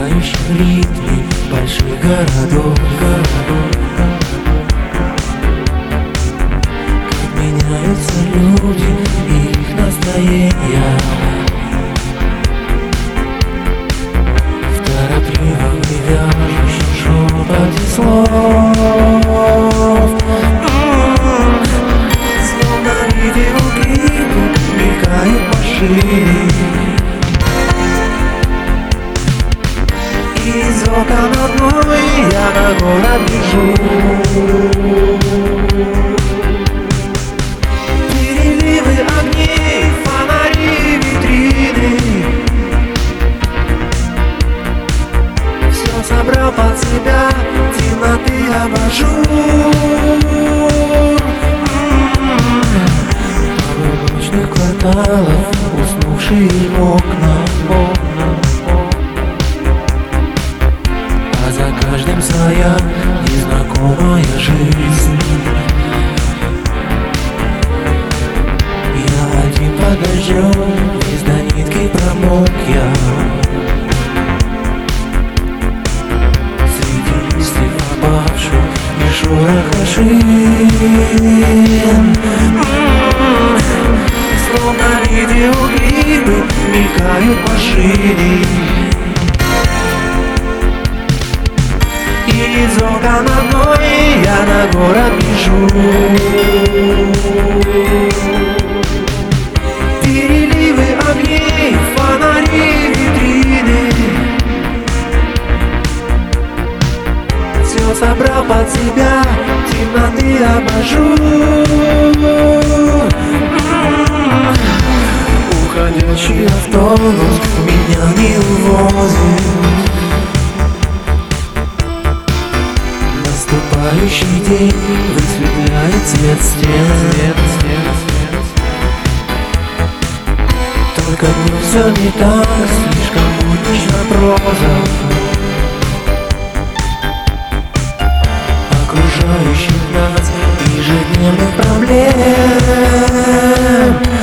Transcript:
наступающем ритме больших городов. Как меняются люди и их настроения в торопливом и вяжущем шепоте слов. Словно видеоклипы мелькают машины, из окон одной я на город гляжу. Переливы огней, фонари, витрины, все собрал под себя, темноты абажур. В ночных кварталах уснувшие окна, а за каждым своя незнакомая жизнь. Я один под дождем, весь до нитки промок я. Среди листьев опавших и шороха шин, словно видеоклипы мелькают машины. Из окон одной я на город гляжу. Переливы огней, фонари, витрины, все собрал под себя, темноты абажур. Уходящий автобус меня не увозит. Наступающий день высветляет цвет стен. Только днем все не так, слишком буднична проза окружающих нас ежедневных проблем.